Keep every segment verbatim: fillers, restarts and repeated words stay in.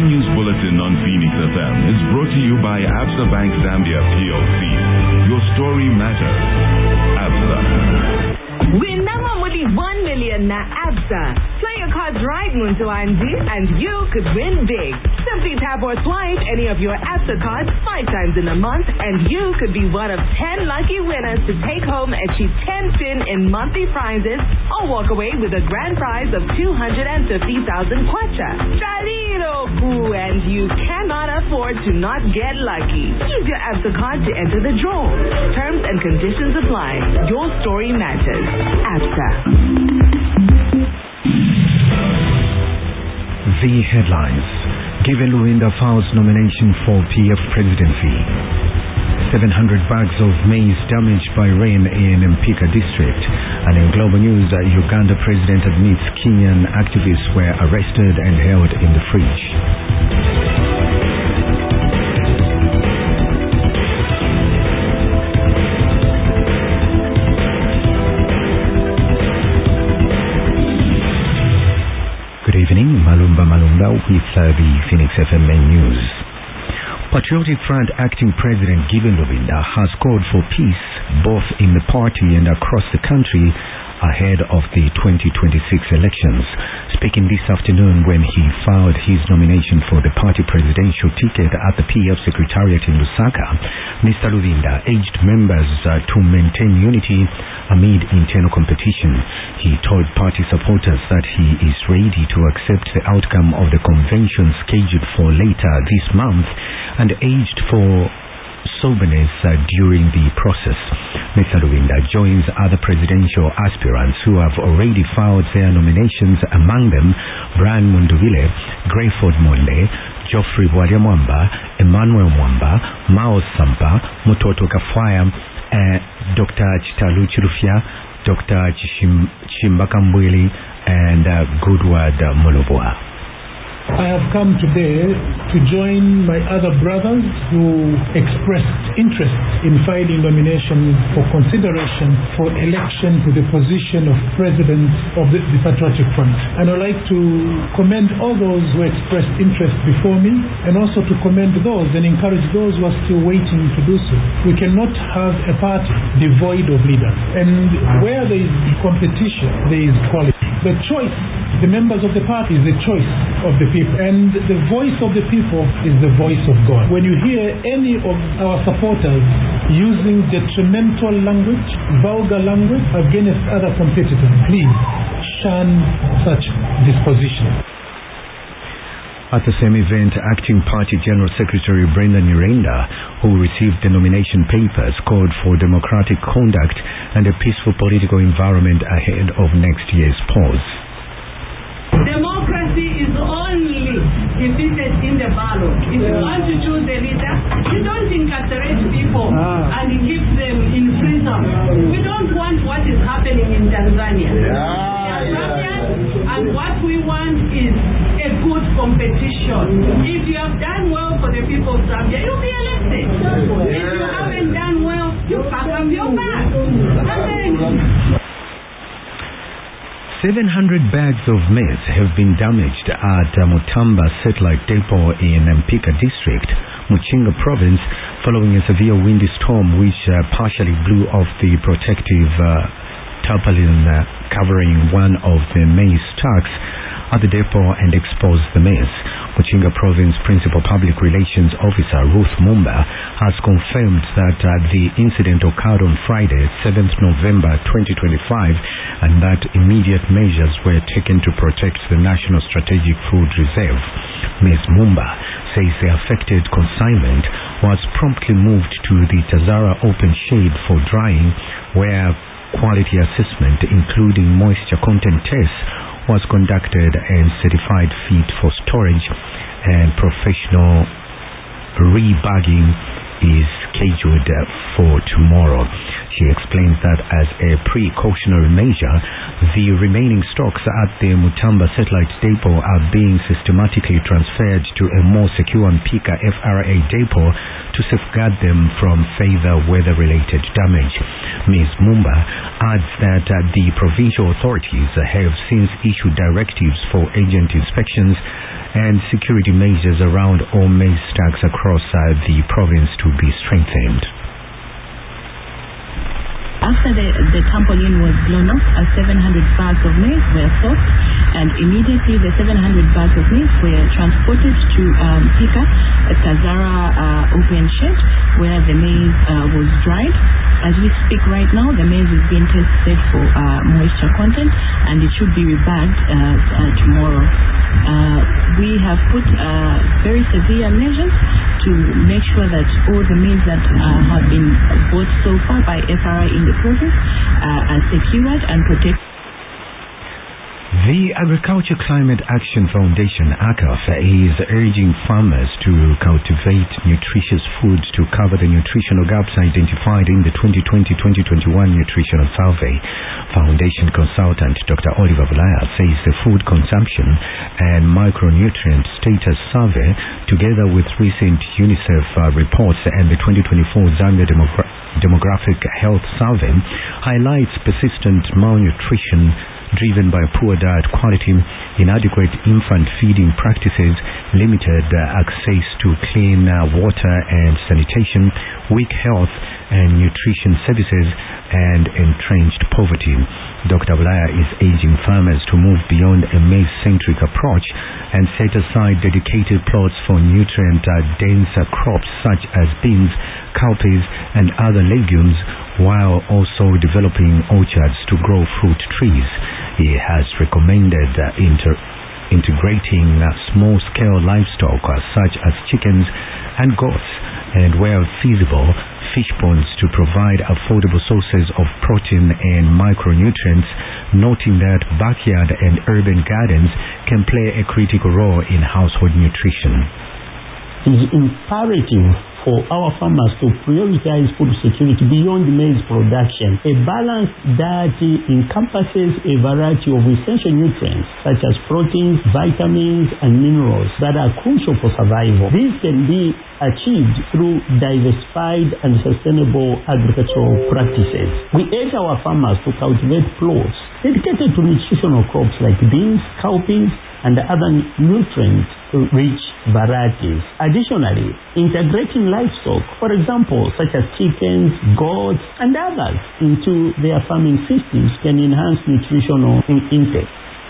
News Bulletin on Phoenix F M is brought to you by Absa Bank Zambia P L C. Your story matters. Absa. Win number one million na Absa. Play your cards right, Muntu Anji, and you could win big. Simply tap or swipe any of your Absa cards five times in a month, and you could be one of ten lucky winners to take home a cheap ten spin in monthly prizes or walk away with a grand prize of two hundred fifty thousand kwacha. Chaliroku, and you cannot afford to not get lucky. Use your Absa card to enter the draw. Terms and conditions apply. Your story matters. Absa. The headlines. Given Luinda Fowles nomination for P F presidency. seven hundred bags of maize damaged by rain in Mpika district. And in global news, uh, Uganda president admits Kenyan activists were arrested and held in the fridge. Good evening, Malumba Malumba with uh, the Phoenix F M News. Patriotic Front acting president Given Lubinda has called for peace both in the party and across the country ahead of the twenty twenty-six elections. Speaking this afternoon when he filed his nomination for the party presidential ticket at the P F Secretariat in Lusaka, Mister Lubinda urged members uh, to maintain unity amid internal competition. He told party supporters that he is ready to accept the outcome of the convention scheduled for later this month and urged for soberness uh, during the process. Mister Lubinda joins other presidential aspirants who have already filed their nominations, among them Brian Munduvile, Grayford Monde, Geoffrey Bwaliamwamba, Emmanuel Mwamba, Mao Sampa, Mutoto Kafwaya, uh, Doctor Chitalu Chirufya, Doctor Chishim, Chimbakambwili, and uh, Goodward Molobwa. I have come today to join my other brothers who expressed interest in filing nominations for consideration for election to the position of President of the, the Patriotic Front. And I'd like to commend all those who expressed interest before me, and also to commend those and encourage those who are still waiting to do so. We cannot have a party devoid of leaders. And where there is competition, there is quality. The choice, the members of the party is the choice of the people, and the voice of the people is the voice of God. When you hear any of our supporters using detrimental language, vulgar language against other competitors, please shun such disposition. At the same event, Acting Party General Secretary Brendan Nyirenda, who received the nomination papers, called for democratic conduct and a peaceful political environment ahead of next year's polls. Democracy is only defeated in the ballot. If you want to choose a leader, you don't incarcerate people ah. and keep them in prison. We don't want what is happening in Tanzania. Yeah, yeah. And what we want is a good competition. If you have done well for the people of Zambia, you'll be elected. Yeah. If you haven't done well, you pack up your bag. seven hundred bags of maize have been damaged at uh, Mutamba Satellite Depot in Mpika District, Muchinga Province, following a severe windy storm which uh, partially blew off the protective uh, tarpaulin uh, covering one of the maize stacks at the depot and exposed the maize. Muchinga Province Principal Public Relations Officer Ruth Mumba has confirmed that uh, the incident occurred on Friday, seventh November twenty twenty-five, and that immediate measures were taken to protect the National Strategic Food Reserve. Miz Mumba says the affected consignment was promptly moved to the Tazara open shade for drying, where quality assessment, including moisture content tests, was conducted and certified fit for storage, and professional rebagging is scheduled for tomorrow. She explains that as a precautionary measure, the remaining stocks at the Mutamba Satellite Depot are being systematically transferred to a more secure Mpika F R A depot to safeguard them from further weather-related damage. Miz Mumba adds that uh, the provincial authorities have since issued directives for agent inspections and security measures around all maize stacks across uh, the province to be strengthened. After the, the trampoline was blown off, uh, seven hundred bags of maize were sourced, and immediately the seven hundred bags of maize were transported to um, Pika, a Tazara uh, open shed, where the maize uh, was dried. As we speak right now, the maize is being tested for uh, moisture content, and it should be rebagged uh, uh, tomorrow. Uh, we have put uh, very severe measures to make sure that all the maize that uh, have been bought so far by F R I in the province uh, are secured and protected. The Agriculture Climate Action Foundation, A C A F, is urging farmers to cultivate nutritious foods to cover the nutritional gaps identified in the twenty twenty to twenty twenty-one Nutritional Survey. Foundation consultant Doctor Oliver Bulaya says the food consumption and micronutrient status survey, together with recent UNICEF uh, reports and the twenty twenty-four Zambia Demogra- Demographic Health Survey, highlights persistent malnutrition driven by poor diet quality, inadequate infant feeding practices, limited uh, access to clean uh, water and sanitation, weak health and nutrition services, and entrenched poverty. Doctor Bulaya is urging farmers to move beyond a maize-centric approach and set aside dedicated plots for nutrient-dense uh, crops such as beans, cowpeas, and other legumes, while also developing orchards to grow fruit trees. He has recommended uh, inter- integrating uh, small-scale livestock uh, such as chickens and goats, and where feasible, fish ponds to provide affordable sources of protein and micronutrients, noting that backyard and urban gardens can play a critical role in household nutrition. It is imperative for our farmers to prioritize food security beyond maize production, a balance that encompasses a variety of essential nutrients such as proteins, vitamins, and minerals that are crucial for survival. These can be achieved through diversified and sustainable agricultural practices. We urge our farmers to cultivate plots dedicated to nutritional crops like beans, cowpeas, and other nutrient-rich varieties. Additionally, integrating livestock, for example, such as chickens, goats, and others, into their farming systems can enhance nutritional intake.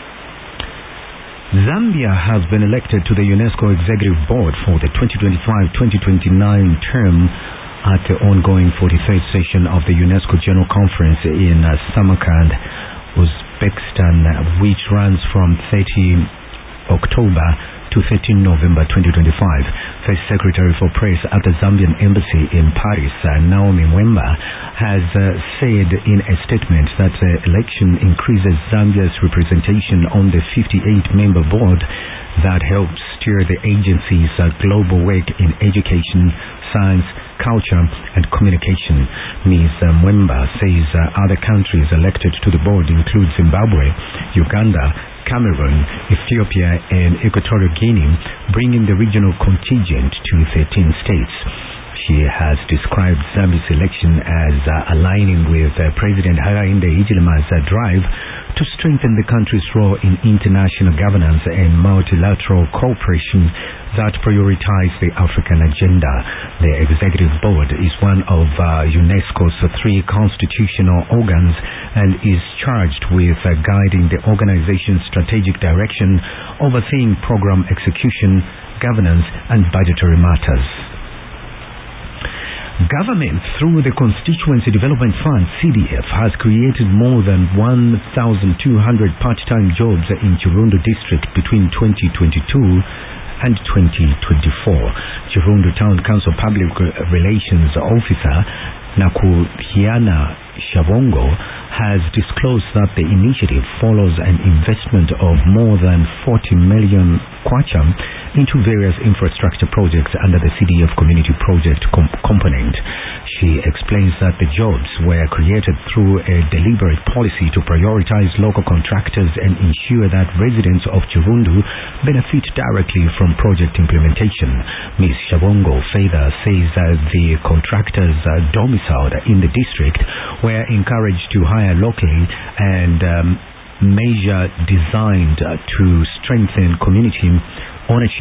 Zambia has been elected to the UNESCO Executive Board for the twenty twenty-five to twenty twenty-nine term at the ongoing forty-third session of the UNESCO General Conference in uh, Samarkand, Uzbekistan, which runs from thirtieth October to thirteenth November twenty twenty-five. First Secretary for Press at the Zambian Embassy in Paris, uh, Naomi Mwemba, has uh, said in a statement that the election increases Zambia's representation on the fifty-eight member board that helps steer the agency's uh, global work in education, science, culture, and communication. Miz Mwemba says uh, other countries elected to the board include Zimbabwe, Uganda, Cameroon, Ethiopia, and Equatorial Guinea, bringing the regional contingent to thirteen states. She has described Zambia's election as uh, aligning with uh, President Hakainde Hichilema's uh, drive to strengthen the country's role in international governance and multilateral cooperation that prioritize the African agenda. The Executive Board is one of uh, UNESCO's three constitutional organs and is charged with uh, guiding the organization's strategic direction, overseeing program execution, governance, and budgetary matters. Government, through the Constituency Development Fund, C D F, has created more than one thousand two hundred part-time jobs in Chirundo district between twenty twenty-two and twenty twenty-four. Chirundo Town Council Public Relations Officer Nakuhiana Shabongo has disclosed that the initiative follows an investment of more than forty million kwacha into various infrastructure projects under the C D F Community Project comp- component. She explains that the jobs were created through a deliberate policy to prioritize local contractors and ensure that residents of Chirundu benefit directly from project implementation. Miz Shabongo Feather says that the contractors uh, domiciled in the district were encouraged to hire locally and um, measure designed uh, to strengthen community ownership